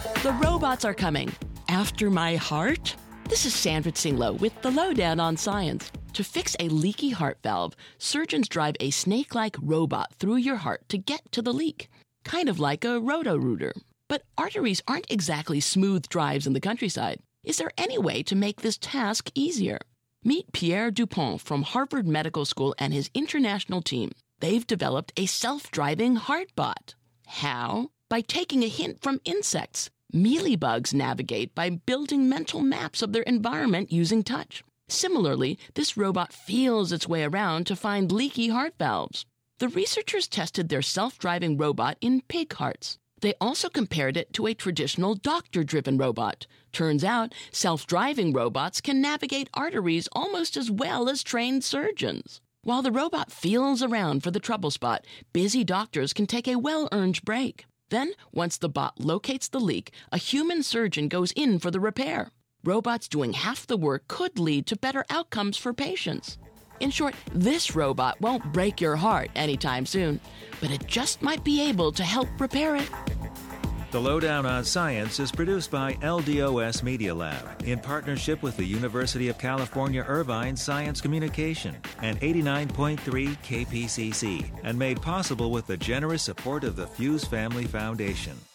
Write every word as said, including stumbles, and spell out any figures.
The robots are coming. After my heart? This is Sandra Tsinglo with the Lowdown on Science. To fix a leaky heart valve, surgeons drive a snake-like robot through your heart to get to the leak, kind of like a roto-rooter. But arteries aren't exactly smooth drives in the countryside. Is there any way to make this task easier? Meet Pierre Dupont from Harvard Medical School and his international team. They've developed a self-driving heartbot. How? By taking a hint from insects. Mealybugs navigate by building mental maps of their environment using touch. Similarly, this robot feels its way around to find leaky heart valves. The researchers tested their self-driving robot in pig hearts. They also compared it to a traditional doctor-driven robot. Turns out, self-driving robots can navigate arteries almost as well as trained surgeons. While the robot feels around for the trouble spot, busy doctors can take a well-earned break. Then, once the bot locates the leak, a human surgeon goes in for the repair. Robots doing half the work could lead to better outcomes for patients. In short, this robot won't break your heart anytime soon, but it just might be able to help repair it. The Lowdown on Science is produced by L D O S Media Lab in partnership with the University of California Irvine Science Communication and eighty-nine point three K P C C, and made possible with the generous support of the Fuse Family Foundation.